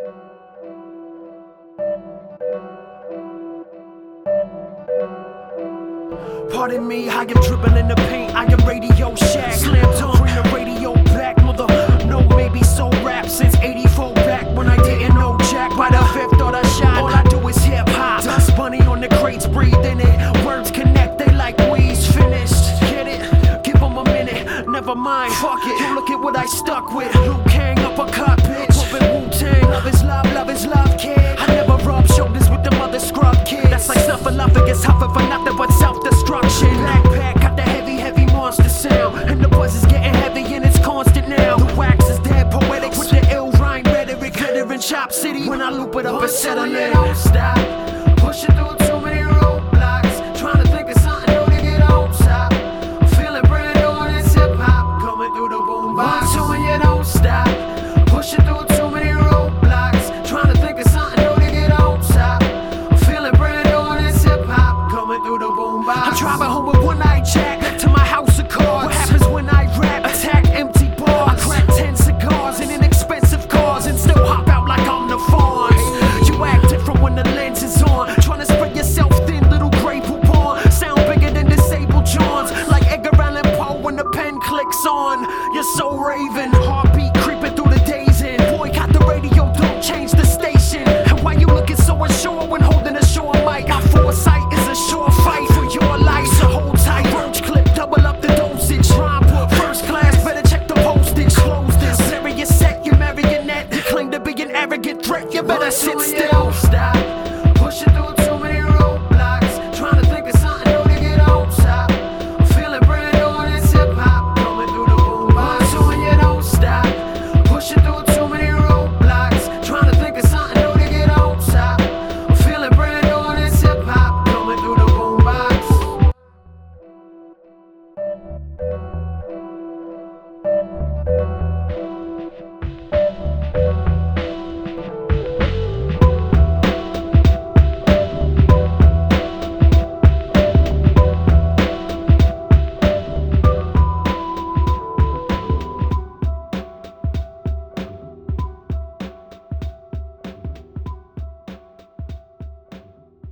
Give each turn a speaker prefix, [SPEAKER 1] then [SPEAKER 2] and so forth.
[SPEAKER 1] Pardon me, I am dribbling in the paint, I am Radio Shack. Slam dunk, bring the radio back, mother. No, maybe so rap since 84 back when I didn't know jack. By the fifth thought I shot, all I do is hip hop. Dust bunny on the crates, breathing it. Words connect, they like we's finished. Get it? Give them a minute, never mind. Fuck it, you look at what I stuck with. Liu Kang, uppercut, bitch. Pumping Wu-Tang, love is love, kid. I never rub shoulders with the mother scrub kids. That's like snuffleupagus, huffing for nothing but self-destruction. Backpack got the heavy monster sound, and the buzz is getting heavy and it's constant now. The wax is dead poetic with the ill rhyme rhetoric, glitter in Chop City. When I loop it up and settle in, don't stop. Pushing through too many roadblocks, trying to think of something new to get on top. I'm feeling brand new in this hip hop, coming through the boombox. So when you don't stop, pushing through too many roadblocks, trying to think of something new to get on top. I'm feeling brand new in this hip hop, coming through the boombox. I'm driving home with one-eyed jack, left to my house of cards. What happens when I rap? Attack empty bars. I crack 10 cigars in inexpensive cars and still hop out like I'm the Fonz. You act different when the lens is on, trying to spread yourself thin, little gray poupon. Sound bigger than disabled Johns, like Edgar Allan Poe when the pen clicks on. You're so raven, heartbeat creeping through the days in. Boycott the radio, don't change the station. And why you looking so unsure when holding a short mic? Our foresight is a sure fight for your life, so hold tight. Roach clip, double up the dosage. Rhyme book, first class, better check the postage. Close this, serious set, you marionette. You claim to be an arrogant threat, you better sit still. Stop.